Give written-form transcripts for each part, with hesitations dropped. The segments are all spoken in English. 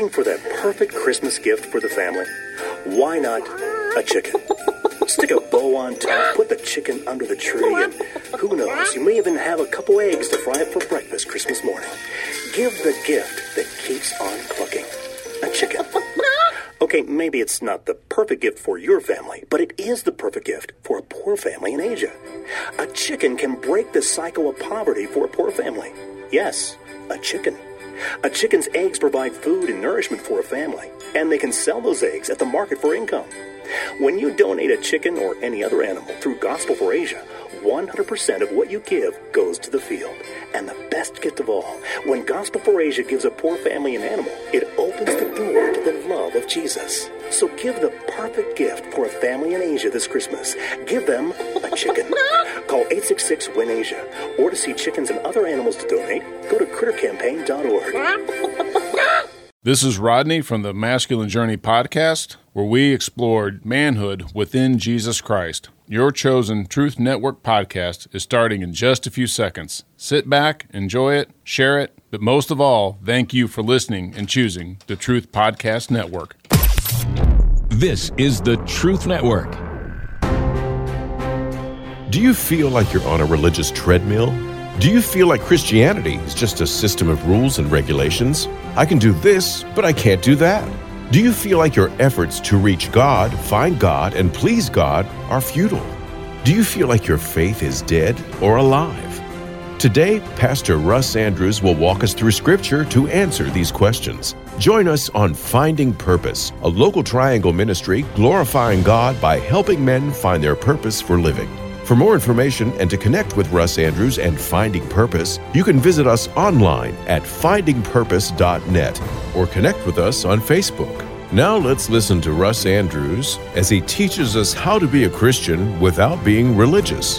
Looking for that perfect Christmas gift for the family? Why not a chicken? Stick a bow on top, put the chicken under the tree, and who knows, you may even have a couple eggs to fry up for breakfast Christmas morning. Give the gift that keeps on clucking. A chicken. Okay, maybe it's not the perfect gift for your family, but it is the perfect gift for a poor family in Asia. A chicken can break the cycle of poverty for a poor family. Yes, a chicken. A chicken's eggs provide food and nourishment for a family, and they can sell those eggs at the market for income. When you donate a chicken or any other animal through Gospel for Asia, 100% of what you give goes to the field. And the best gift of all, when Gospel for Asia gives a poor family an animal, it opens the door to the love of Jesus. So give the perfect gift for a family in Asia this Christmas. Give them a chicken. Call 866-WIN-ASIA. Or to see chickens and other animals to donate, go to crittercampaign.org. This is Rodney from the Masculine Journey podcast, where we explored manhood within Jesus Christ. Your chosen Truth Network podcast is starting in just a few seconds. Sit back, enjoy it, share it, but most of all, thank you for listening and choosing the Truth Podcast Network. This is the Truth Network. Do you feel like you're on a religious treadmill? Do you feel like Christianity is just a system of rules and regulations? I can do this, but I can't do that. Do you feel like your efforts to reach God, find God, and please God are futile? Do you feel like your faith is dead or alive? Today, Pastor Russ Andrews will walk us through Scripture to answer these questions. Join us on Finding Purpose, a local Triangle ministry glorifying God by helping men find their purpose for living. For more information and to connect with Russ Andrews and Finding Purpose, you can visit us online at findingpurpose.net or connect with us on Facebook. Now let's listen to Russ Andrews as he teaches us how to be a Christian without being religious.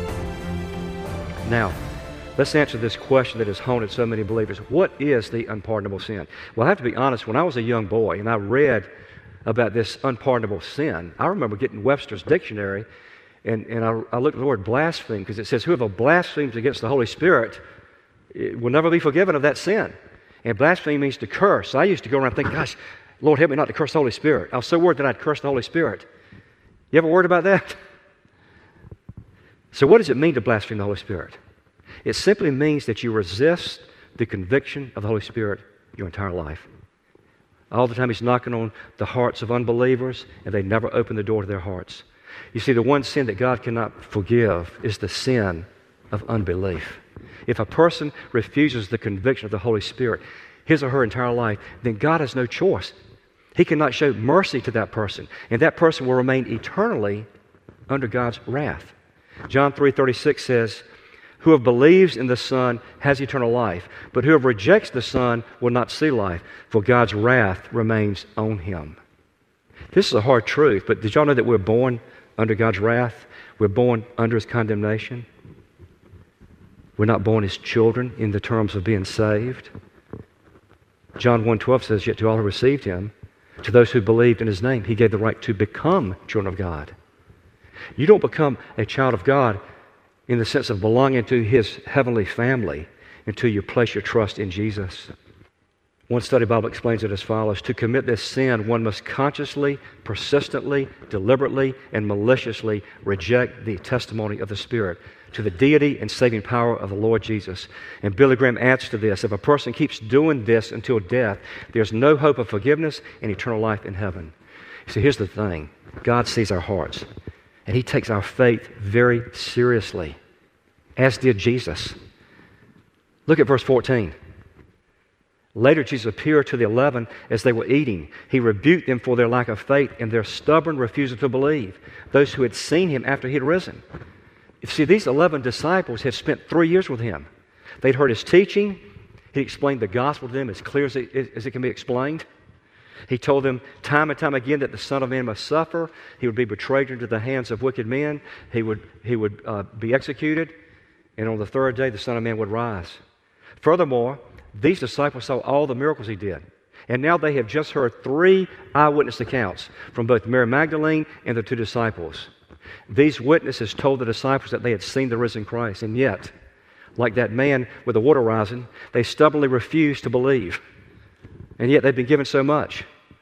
Now, let's answer this question that has haunted so many believers. What is the unpardonable sin? Well, I have to be honest, when I was a young boy and I read about this unpardonable sin, I remember getting Webster's dictionary and I looked at the word blaspheme because it says whoever blasphemes against the Holy Spirit will never be forgiven of that sin. And blaspheme means to curse. So I used to go around thinking, gosh, Lord, help me not to curse the Holy Spirit. I was so worried that I'd curse the Holy Spirit. You ever worried about that? So what does it mean to blaspheme the Holy Spirit? It simply means that you resist the conviction of the Holy Spirit your entire life. All the time He's knocking on the hearts of unbelievers, and they never open the door to their hearts. You see, the one sin that God cannot forgive is the sin of unbelief. If a person refuses the conviction of the Holy Spirit, his or her entire life, then God has no choice. He cannot show mercy to that person, and that person will remain eternally under God's wrath. John 3:36 says, whoever believes in the Son has eternal life, but whoever rejects the Son will not see life, for God's wrath remains on him. This is a hard truth, but did y'all know that we're born under God's wrath? We're born under His condemnation. We're not born as children in the terms of being saved. John 1:12 says, yet to all who received Him, to those who believed in His name, He gave the right to become children of God. You don't become a child of God in the sense of belonging to His heavenly family until you place your trust in Jesus. One study Bible explains it as follows. To commit this sin, one must consciously, persistently, deliberately, and maliciously reject the testimony of the Spirit to the deity and saving power of the Lord Jesus. And Billy Graham adds to this, if a person keeps doing this until death, there's no hope of forgiveness and eternal life in heaven. See, here's the thing. God sees our hearts, and He takes our faith very seriously, as did Jesus. Look at verse 14. Later, Jesus appeared to the 11 as they were eating. He rebuked them for their lack of faith and their stubborn refusal to believe, those who had seen Him after He had risen. You see, these 11 disciples had spent 3 years with Him. They'd heard His teaching. He explained the gospel to them as clear as it can be explained. He told them time and time again that the Son of Man must suffer. He would be betrayed into the hands of wicked men. He would be executed. And on the third day, the Son of Man would rise. Furthermore, these disciples saw all the miracles He did. And now they have just heard 3 eyewitness accounts from both Mary Magdalene and the 2 disciples. These witnesses told the disciples that they had seen the risen Christ. And yet, like that man with the water rising, they stubbornly refused to believe. and yet they've been given so much.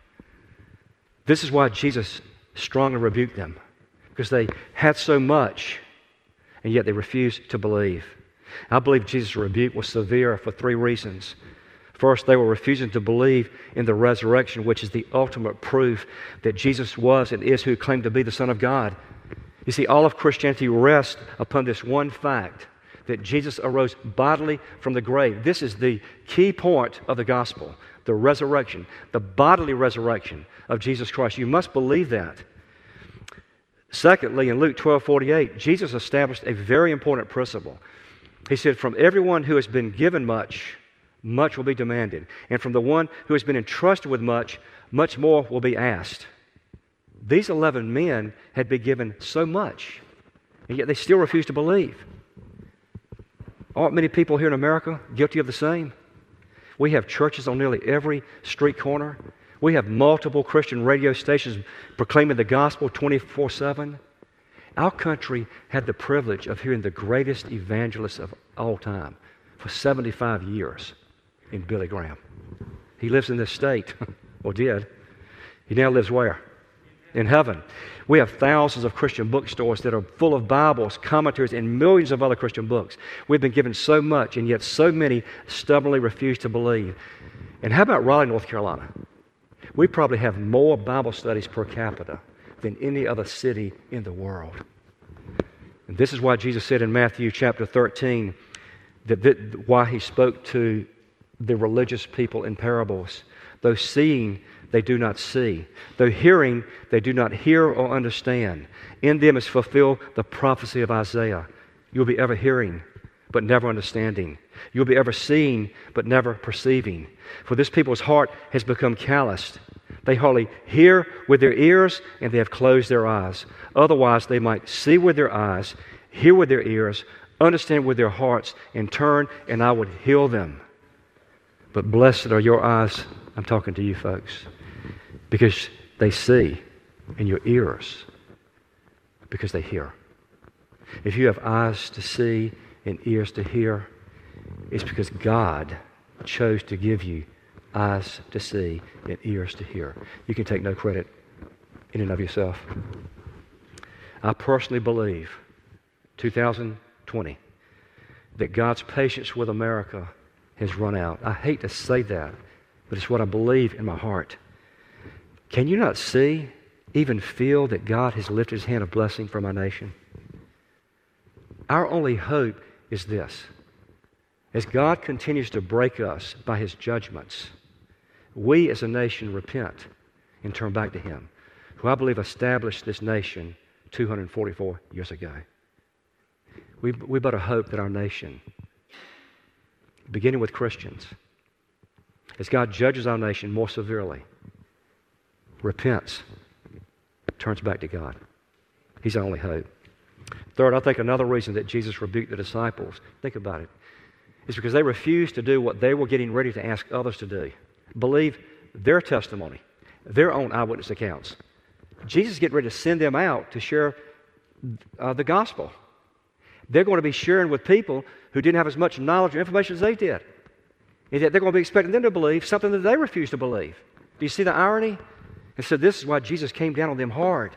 This is why Jesus strongly rebuked them, because they had so much, and yet they refused to believe. I believe Jesus' rebuke was severe for 3 reasons. First, they were refusing to believe in the resurrection, which is the ultimate proof that Jesus was and is who claimed to be the Son of God. You see, all of Christianity rests upon this one fact, that Jesus arose bodily from the grave. This is the key point of the gospel, the resurrection, the bodily resurrection of Jesus Christ. You must believe that. Secondly, in Luke 12:48, Jesus established a very important principle. He said, "From everyone who has been given much, much will be demanded. And from the one who has been entrusted with much, much more will be asked." These 11 men had been given so much, and yet they still refused to believe. Aren't many people here in America guilty of the same? We have churches on nearly every street corner. We have multiple Christian radio stations proclaiming the gospel 24/7. Our country had the privilege of hearing the greatest evangelist of all time for 75 years in Billy Graham. He lives in this state, or did. He now lives where? In heaven. We have thousands of Christian bookstores that are full of Bibles, commentaries, and millions of other Christian books. We've been given so much, and yet so many stubbornly refuse to believe. And how about Raleigh, North Carolina? We probably have more Bible studies per capita than any other city in the world. And this is why Jesus said in Matthew chapter 13, why he spoke to the religious people in parables. Though seeing, they do not see. Though hearing, they do not hear or understand. In them is fulfilled the prophecy of Isaiah. You'll be ever hearing, but never understanding. You'll be ever seeing, but never perceiving. For this people's heart has become calloused. They hardly hear with their ears, and they have closed their eyes. Otherwise, they might see with their eyes, hear with their ears, understand with their hearts, and turn, and I would heal them. But blessed are your eyes, I'm talking to you folks, because they see, and your ears, because they hear. If you have eyes to see and ears to hear, it's because God chose to give you eyes to see and ears to hear. You can take no credit in and of yourself. I personally believe, 2020, that God's patience with America has run out. I hate to say that, but it's what I believe in my heart. Can you not see, even feel that God has lifted His hand of blessing from our nation? Our only hope is this. As God continues to break us by His judgments, we as a nation repent and turn back to Him, who I believe established this nation 244 years ago. We better hope that our nation, beginning with Christians, as God judges our nation more severely, repents, turns back to God. He's our only hope. Third, I think another reason that Jesus rebuked the disciples, think about it, is because they refused to do what they were getting ready to ask others to do. Believe their testimony, their own eyewitness accounts. Jesus is getting ready to send them out to share the gospel. They're going to be sharing with people who didn't have as much knowledge or information as they did. And yet they're going to be expecting them to believe something that they refuse to believe. Do you see the irony? And so this is why Jesus came down on them hard.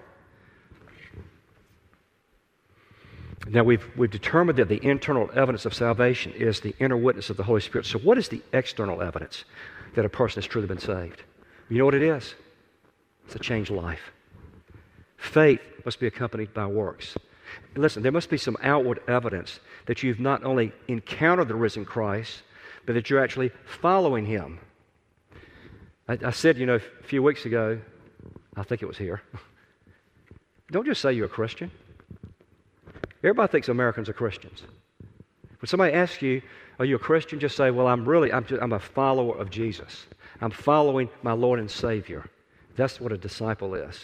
Now we've determined that the internal evidence of salvation is the inner witness of the Holy Spirit. So what is the external evidence that a person has truly been saved? You know what it is? It's a changed life. Faith must be accompanied by works. And listen, there must be some outward evidence that you've not only encountered the risen Christ, but that you're actually following Him. I said, a few weeks ago, I think it was here, don't just say you're a Christian. Everybody thinks Americans are Christians. When somebody asks you, are you a Christian? Just say, well, I'm a follower of Jesus. I'm following my Lord and Savior. That's what a disciple is.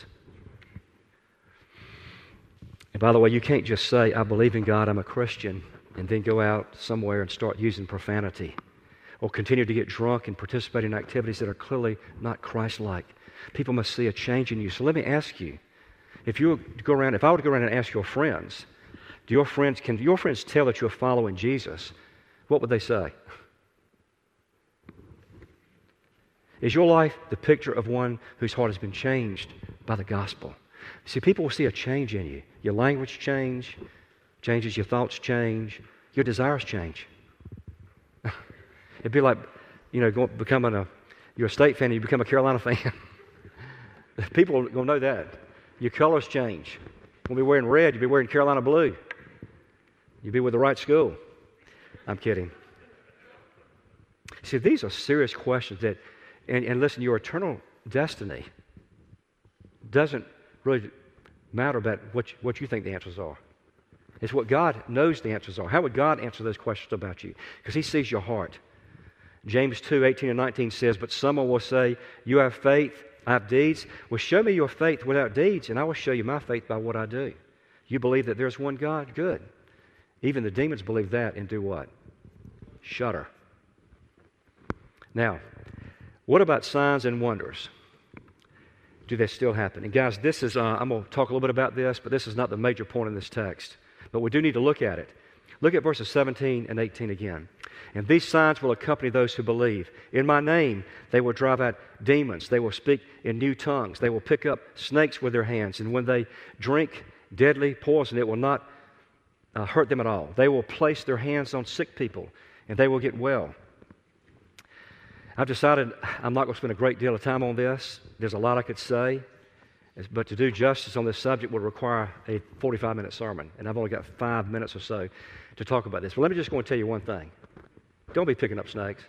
And by the way, you can't just say, I believe in God, I'm a Christian, and then go out somewhere and start using profanity or continue to get drunk and participate in activities that are clearly not Christ-like. People must see a change in you. So let me ask you, if I were to go around and ask your friends, can your friends tell that you're following Jesus? What would they say? Is your life the picture of one whose heart has been changed by the gospel? See, people will see a change in you. Your language changes, your thoughts change, your desires change. It'd be like, you're a State fan and you become a Carolina fan. People are going to know that. Your colors change. You'll be wearing red, you'll be wearing Carolina blue. You'll be with the right school. I'm kidding. See, these are serious questions that, and listen, your eternal destiny doesn't really matter about what you think the answers are. It's what God knows the answers are. How would God answer those questions about you? Because He sees your heart. James 2:18 and 19 says, "But someone will say, 'You have faith, I have deeds.' Well, show me your faith without deeds, and I will show you my faith by what I do." You believe that there's one God? Good. Even the demons believe that and do what? Shudder. Now, what about signs and wonders? Do they still happen? And guys, this is, I'm going to talk a little bit about this, but this is not the major point in this text. But we do need to look at it. Look at verses 17 and 18 again. "And these signs will accompany those who believe. In my name they will drive out demons. They will speak in new tongues. They will pick up snakes with their hands. And when they drink deadly poison, it will not hurt them at all. They will place their hands on sick people, and they will get well." I've decided I'm not going to spend a great deal of time on this. There's a lot I could say, but to do justice on this subject would require a 45-minute sermon, and I've only got 5 minutes or so to talk about this. But let me just go and tell you one thing. Don't be picking up snakes.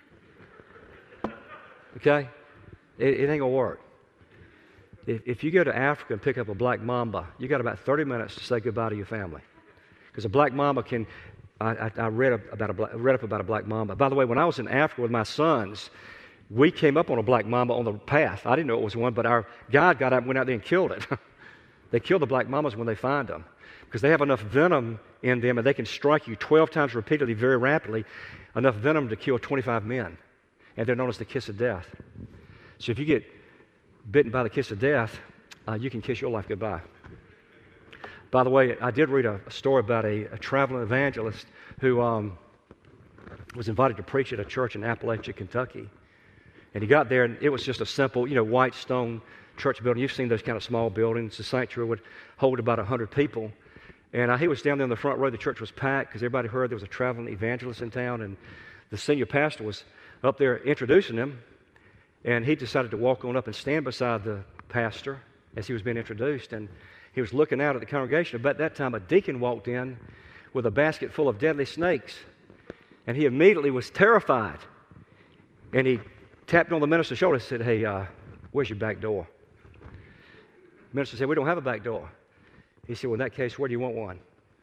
Okay? It ain't going to work. If you go to Africa and pick up a black mamba, you got about 30 minutes to say goodbye to your family. Because a black mamba can... I read up about a black mamba. By the way, when I was in Africa with my sons, we came up on a black mamba on the path. I didn't know it was one, but our guide got out and went out there and killed it. They kill the black mambas when they find them because they have enough venom in them and they can strike you 12 times repeatedly very rapidly, enough venom to kill 25 men. And they're known as the kiss of death. So if you get bitten by the kiss of death, you can kiss your life goodbye. By the way, I did read a story about a traveling evangelist who was invited to preach at a church in Appalachia, Kentucky. And he got there, and it was just a simple, white stone church building. You've seen those kind of small buildings. The sanctuary would hold about 100 people. And he was down there in the front row. The church was packed because everybody heard there was a traveling evangelist in town. And the senior pastor was up there introducing him. And he decided to walk on up and stand beside the pastor as he was being introduced. And he was looking out at the congregation. About that time, a deacon walked in with a basket full of deadly snakes. And he immediately was terrified. And he tapped on the minister's shoulder and said, "Hey, where's your back door?" The minister said, "We don't have a back door." He said, "Well, in that case, where do you want one?"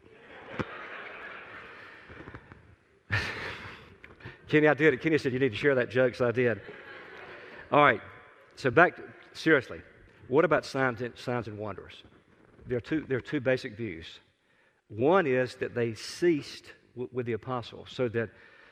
Kenny, I did it. Kenny said, "You need to share that joke," so I did. All right, so seriously, what about signs and wonders? There are two basic views. One is that they ceased with the apostles, so that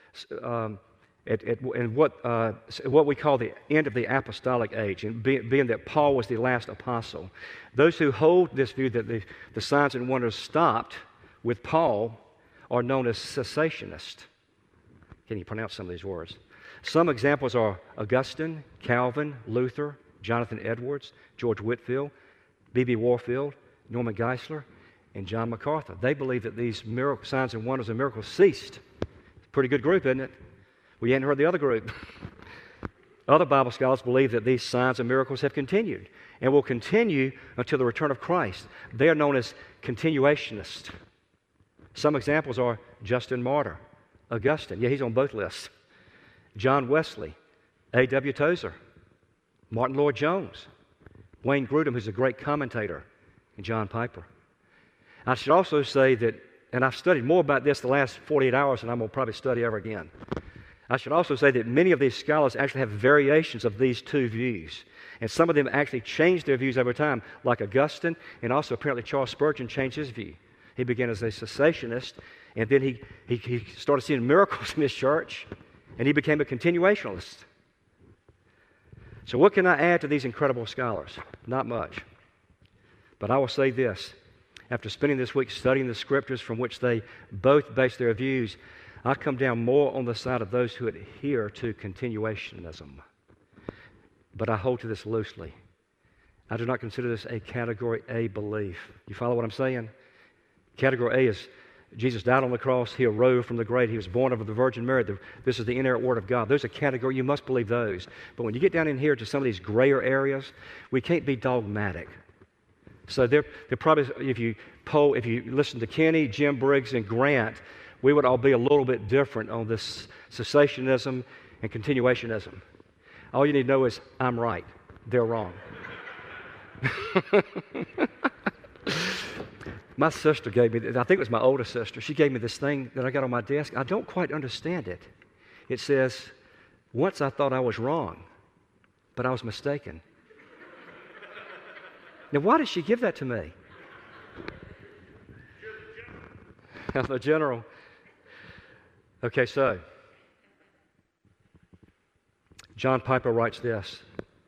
and what we call the end of the apostolic age, and being that Paul was the last apostle. Those who hold this view that the signs and wonders stopped with Paul are known as cessationists. Can you pronounce some of these words? Some examples are Augustine, Calvin, Luther, Jonathan Edwards, George Whitefield, B.B. Warfield, Norman Geisler, and John MacArthur. They believe that these signs and wonders and miracles ceased. It's a pretty good group, isn't it? We hadn't heard the other group. Other Bible scholars believe that these signs and miracles have continued and will continue until the return of Christ. They are known as continuationists. Some examples are Justin Martyr, Augustine. Yeah, he's on both lists. John Wesley, A.W. Tozer, Martin Lloyd-Jones, Wayne Grudem, who's a great commentator, and John Piper. I should also say that, and I've studied more about this the last 48 hours than I'm going to probably study ever again. I should also say that many of these scholars actually have variations of these two views. And some of them actually changed their views over time, like Augustine, and also apparently Charles Spurgeon changed his view. He began as a cessationist, and then he started seeing miracles in his church, and he became a continuationalist. So what can I add to these incredible scholars? Not much. But I will say this. After spending this week studying the scriptures from which they both base their views, I come down more on the side of those who adhere to continuationism. but I hold to this loosely. I do not consider this a Category A belief. You follow what I'm saying? Category A is Jesus died on the cross, He arose from the grave, He was born of the Virgin Mary. This is the inerrant Word of God. Those are category, you must believe those. But when you get down in here to some of these grayer areas, we can't be dogmatic. So they're probably, if you listen to Kenny, Jim Briggs, and Grant, we would all be a little bit different on this cessationism and continuationism. All you need to know is, I'm right, they're wrong. My sister gave me, I think it was my oldest sister, she gave me this thing that I got on my desk. I don't quite understand it. It says, once I thought I was wrong, but I was mistaken. Now, why did she give that to me? I'm the general. Okay, so John Piper writes this,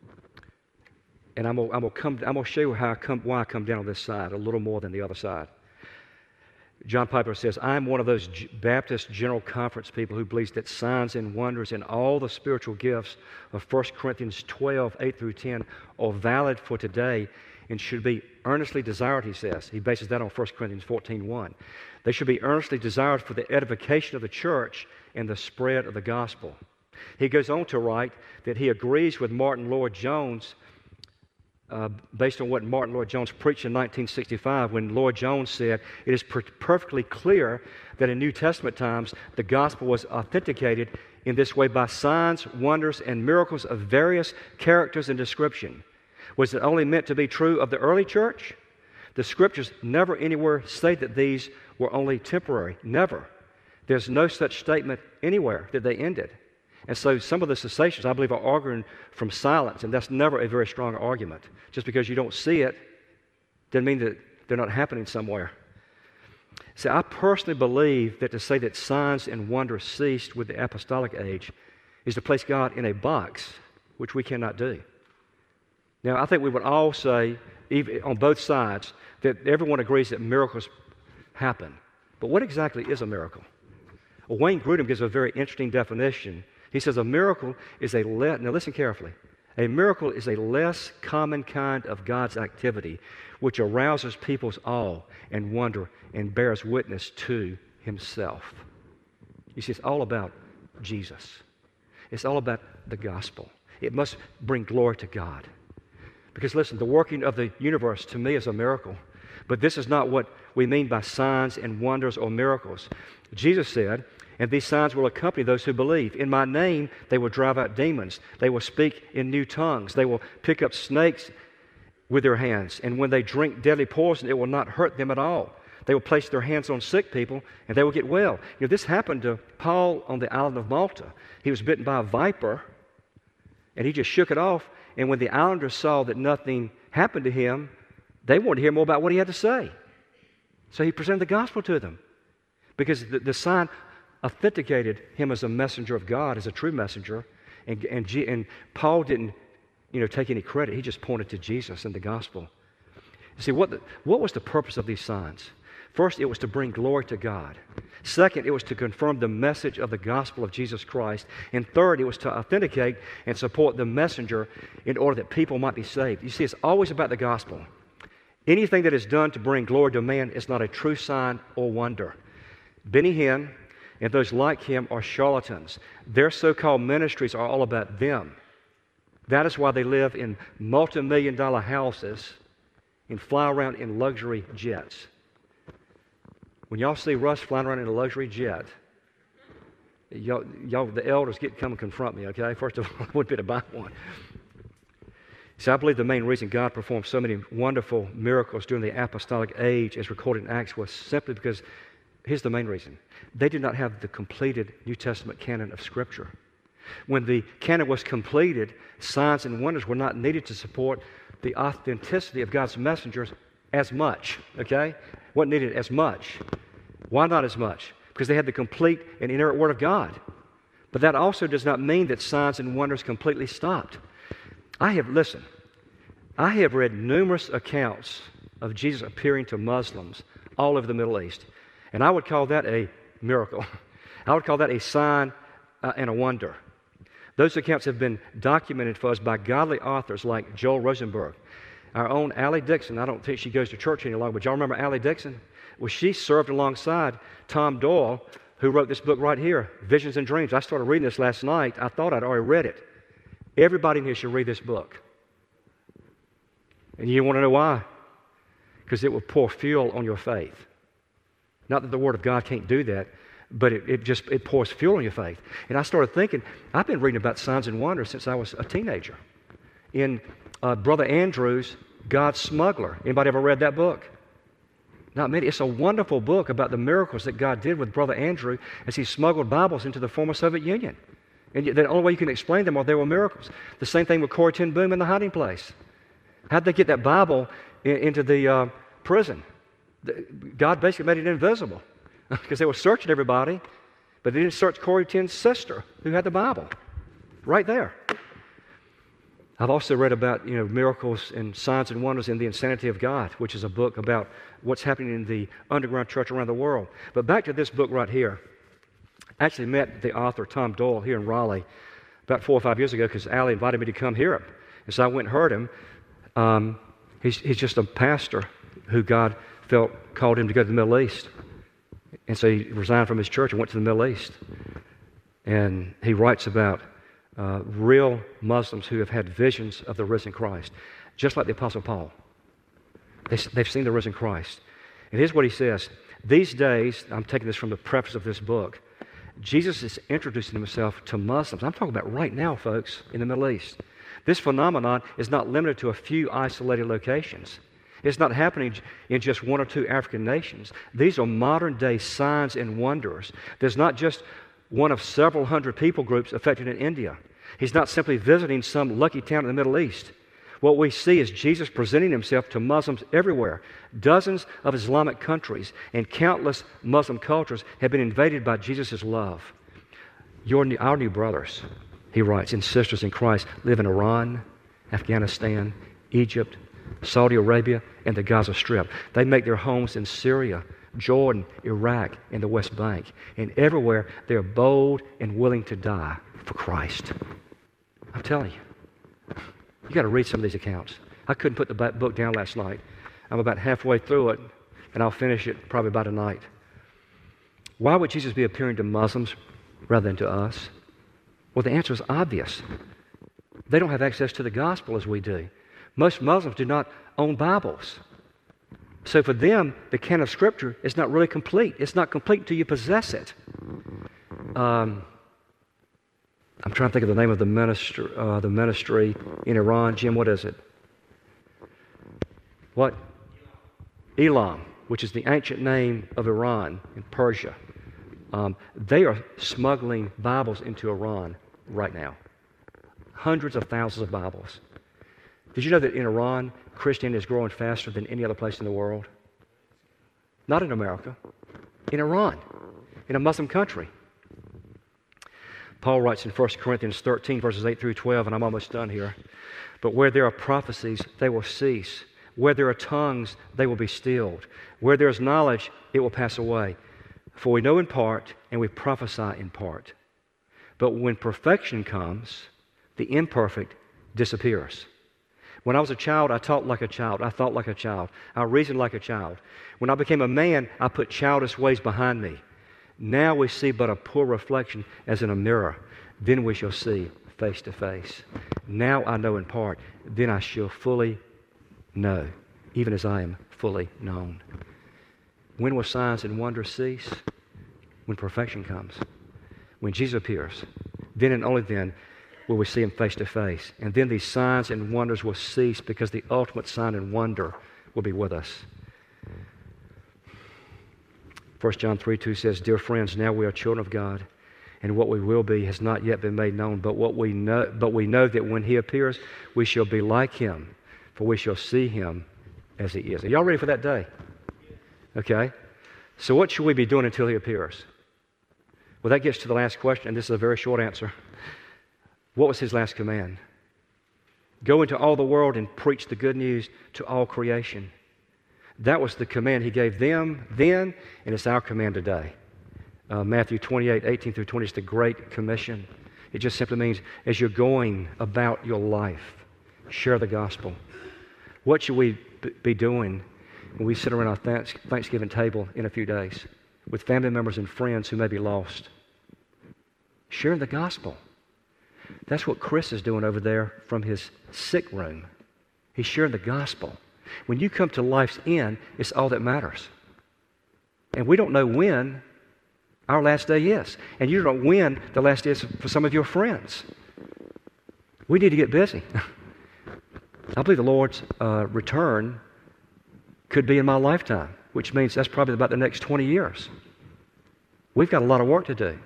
and I'm gonna show you why I come down on this side a little more than the other side. John Piper says, I'm one of those Baptist General Conference people who believes that signs and wonders and all the spiritual gifts of 1 Corinthians 12, 8 through 10 are valid for today and should be earnestly desired, he says. He bases that on 1 Corinthians 14, 1. They should be earnestly desired for the edification of the church and the spread of the gospel. He goes on to write that he agrees with Martin Lloyd-Jones based on what Martin Lloyd-Jones preached in 1965 when Lloyd-Jones said, it is perfectly clear that in New Testament times the gospel was authenticated in this way by signs, wonders, and miracles of various characters and description. Was it only meant to be true of the early church? The scriptures never anywhere state that these were only temporary. Never. There's no such statement anywhere that they ended. And so some of the cessations, I believe, are arguing from silence, and that's never a very strong argument. Just because you don't see it doesn't mean that they're not happening somewhere. See, I personally believe that to say that signs and wonders ceased with the apostolic age is to place God in a box, which we cannot do. Now, I think we would all say, even on both sides, that everyone agrees that miracles happen. But what exactly is a miracle? Well, Wayne Grudem gives a very interesting definition. He says a miracle is now listen carefully, a miracle is a less common kind of God's activity which arouses people's awe and wonder and bears witness to Himself. You see, it's all about Jesus. It's all about the gospel. It must bring glory to God. Because listen, the working of the universe to me is a miracle. But this is not what we mean by signs and wonders or miracles. Jesus said, and these signs will accompany those who believe. In my name, they will drive out demons. They will speak in new tongues. They will pick up snakes with their hands. And when they drink deadly poison, it will not hurt them at all. They will place their hands on sick people, and they will get well. You know, this happened to Paul on the island of Malta. He was bitten by a viper, and he just shook it off. And when the islanders saw that nothing happened to him, they wanted to hear more about what he had to say. So he presented the gospel to them. Because the sign authenticated him as a messenger of God, as a true messenger. And Paul didn't, take any credit. He just pointed to Jesus and the gospel. You see, what was the purpose of these signs? First, it was to bring glory to God. Second, it was to confirm the message of the gospel of Jesus Christ. And third, it was to authenticate and support the messenger in order that people might be saved. You see, it's always about the gospel. Anything that is done to bring glory to man is not a true sign or wonder. Benny Hinn and those like him are charlatans. Their so-called ministries are all about them. That is why they live in multi-million-dollar houses and fly around in luxury jets. When y'all see Russ flying around in a luxury jet, y'all the elders come and confront me, okay? First of all, I wouldn't be to buy one. See, I believe the main reason God performed so many wonderful miracles during the apostolic age, as recorded in Acts, was simply because, here's the main reason, they did not have the completed New Testament canon of Scripture. When the canon was completed, signs and wonders were not needed to support the authenticity of God's messengers as much, okay? Wasn't needed as much. Why not as much? Because they had the complete and inerrant Word of God. But that also does not mean that signs and wonders completely stopped. I have read numerous accounts of Jesus appearing to Muslims all over the Middle East, and I would call that a miracle. I would call that a sign and a wonder. Those accounts have been documented for us by godly authors like Joel Rosenberg. Our own Allie Dixon, I don't think she goes to church any longer, but y'all remember Allie Dixon? Well, she served alongside Tom Doyle, who wrote this book right here, Visions and Dreams. I started reading this last night. I thought I'd already read it. Everybody in here should read this book. And you want to know why? Because it will pour fuel on your faith. Not that the Word of God can't do that, but it pours fuel on your faith. And I started thinking, I've been reading about signs and wonders since I was a teenager. In Brother Andrew's God's Smuggler. Anybody ever read that book? Not many. It's a wonderful book about the miracles that God did with Brother Andrew as he smuggled Bibles into the former Soviet Union. And the only way you can explain them are they were miracles. The same thing with Corrie ten Boom in the hiding place. How'd they get that Bible into the prison? God basically made it invisible because they were searching everybody, but they didn't search Corrie ten's sister who had the Bible right there. I've also read about miracles and signs and wonders in The Insanity of God, which is a book about what's happening in the underground church around the world. But back to this book right here. I actually met the author, Tom Doyle, here in Raleigh about 4 or 5 years ago because Allie invited me to come hear him. And so I went and heard him. He's just a pastor who God felt called him to go to the Middle East. And so he resigned from his church and went to the Middle East. And he writes about real Muslims who have had visions of the risen Christ, just like the Apostle Paul. They've seen the risen Christ. And here's what he says. These days, I'm taking this from the preface of this book, Jesus is introducing himself to Muslims. I'm talking about right now, folks, in the Middle East. This phenomenon is not limited to a few isolated locations. It's not happening in just 1 or 2 African nations. These are modern-day signs and wonders. There's not just one of several hundred people groups affected in India. He's not simply visiting some lucky town in the Middle East. What we see is Jesus presenting himself to Muslims everywhere. Dozens of Islamic countries and countless Muslim cultures have been invaded by Jesus' love. Our new brothers, he writes, and sisters in Christ live in Iran, Afghanistan, Egypt, Saudi Arabia, and the Gaza Strip. They make their homes in Syria, Jordan, Iraq, and the West Bank. And everywhere, they're bold and willing to die for Christ. I'm telling you. You got to read some of these accounts. I couldn't put the book down last night. I'm about halfway through it, and I'll finish it probably by tonight. Why would Jesus be appearing to Muslims rather than to us? Well, the answer is obvious. They don't have access to the gospel as we do. Most Muslims do not own Bibles. So for them, the canon of Scripture is not really complete. It's not complete until you possess it. I'm trying to think of the name of the ministry in Iran. Jim, what is it? What? Elam, which is the ancient name of Iran in Persia. They are smuggling Bibles into Iran right now. Hundreds of thousands of Bibles. Did you know that in Iran, Christianity is growing faster than any other place in the world? Not in America. In Iran, in a Muslim country. Paul writes in 1 Corinthians 13, verses 8 through 12, and I'm almost done here. But where there are prophecies, they will cease. Where there are tongues, they will be stilled. Where there is knowledge, it will pass away. For we know in part, and we prophesy in part. But when perfection comes, the imperfect disappears. When I was a child, I talked like a child. I thought like a child. I reasoned like a child. When I became a man, I put childish ways behind me. Now we see but a poor reflection as in a mirror. Then we shall see face to face. Now I know in part. Then I shall fully know, even as I am fully known. When will signs and wonders cease? When perfection comes. When Jesus appears. Then and only then will we see him face to face. And then these signs and wonders will cease because the ultimate sign and wonder will be with us. 1 John 3:2 says, Dear friends, now we are children of God, and what we will be has not yet been made known. But we know that when he appears, we shall be like him, for we shall see him as he is. Are y'all ready for that day? Okay. So what should we be doing until he appears? Well, that gets to the last question, and this is a very short answer. What was his last command? Go into all the world and preach the good news to all creation. That was the command he gave them then, and it's our command today. Matthew 28, 18 through 20 is the Great Commission. It just simply means as you're going about your life, share the gospel. What should we be doing when we sit around our Thanksgiving table in a few days with family members and friends who may be lost? Sharing the gospel. That's what Chris is doing over there from his sick room. He's sharing the gospel. When you come to life's end, it's all that matters. And we don't know when our last day is. And you don't know when the last day is for some of your friends. We need to get busy. I believe the Lord's return could be in my lifetime, which means that's probably about the next 20 years. We've got a lot of work to do.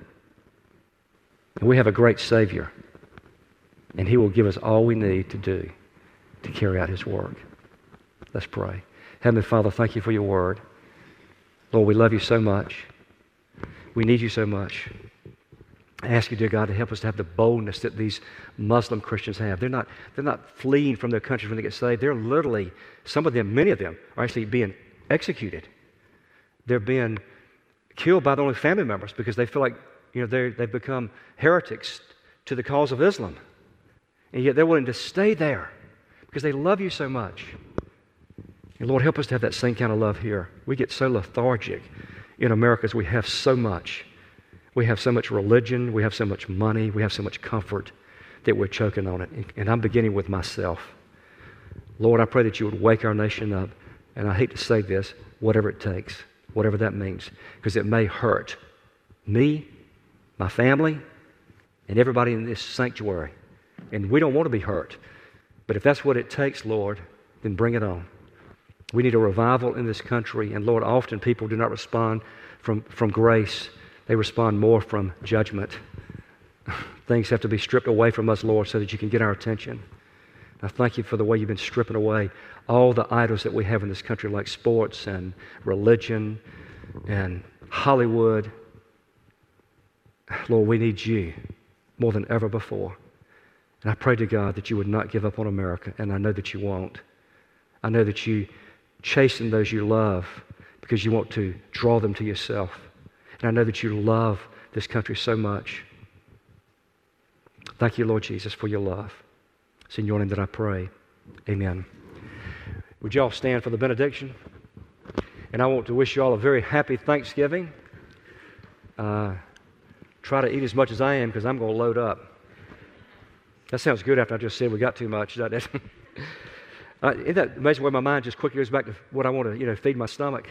And we have a great Savior. And He will give us all we need to do to carry out His work. Let's pray. Heavenly Father, thank You for Your word. Lord, we love You so much. We need You so much. I ask You, dear God, to help us to have the boldness that these Muslim Christians have. They're not fleeing from their countries when they get saved. They're literally, some of them, many of them, are actually being executed. They're being killed by their own family members because they feel like, they've become heretics to the cause of Islam. And yet they're willing to stay there because they love You so much. And Lord, help us to have that same kind of love here. We get so lethargic in America as we have so much. We have so much religion, we have so much money, we have so much comfort that we're choking on it. And I'm beginning with myself. Lord, I pray that You would wake our nation up. And I hate to say this, whatever it takes, whatever that means, because it may hurt me, my family, and everybody in this sanctuary. And we don't want to be hurt. But if that's what it takes, Lord, then bring it on. We need a revival in this country. And Lord, often people do not respond from grace. They respond more from judgment. Things have to be stripped away from us, Lord, so that You can get our attention. I thank You for the way You've been stripping away all the idols that we have in this country, like sports and religion and Hollywood. Lord, we need You more than ever before. And I pray to God that You would not give up on America, and I know that You won't. I know that You chasten those You love because You want to draw them to Yourself. And I know that You love this country so much. Thank You, Lord Jesus, for Your love. It's in Your name that I pray. Amen. Would you all stand for the benediction? And I want to wish you all a very happy Thanksgiving. Try to eat as much as I am because I'm going to load up. That sounds good after I just said we got too much, doesn't it? Isn't that amazing where my mind just quickly goes back to what I want to, feed my stomach?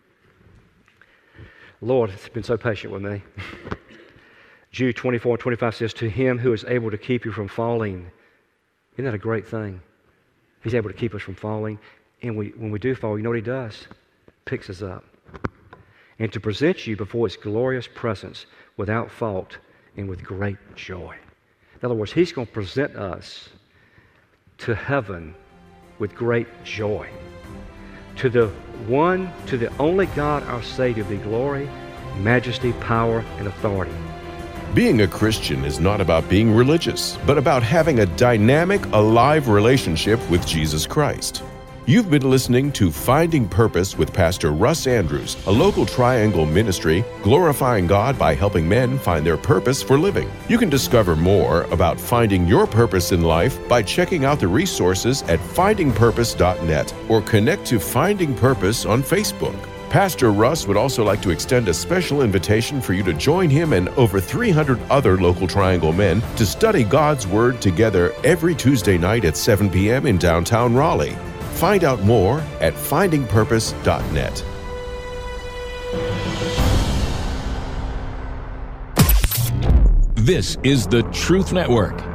Lord, it's been so patient with me. Jude 24:25 says, to Him who is able to keep you from falling. Isn't that a great thing? He's able to keep us from falling. And when we do fall, you know what He does? Picks us up. And to present you before His glorious presence without fault and with great joy. In other words, He's going to present us to heaven with great joy. To the only God, our Savior, be glory, majesty, power, and authority. Being a Christian is not about being religious, but about having a dynamic, alive relationship with Jesus Christ. You've been listening to Finding Purpose with Pastor Russ Andrews, a local Triangle ministry glorifying God by helping men find their purpose for living. You can discover more about finding your purpose in life by checking out the resources at findingpurpose.net or connect to Finding Purpose on Facebook. Pastor Russ would also like to extend a special invitation for you to join him and over 300 other local Triangle men to study God's Word together every Tuesday night at 7 p.m. in downtown Raleigh. Find out more at findingpurpose.net. This is the Truth Network.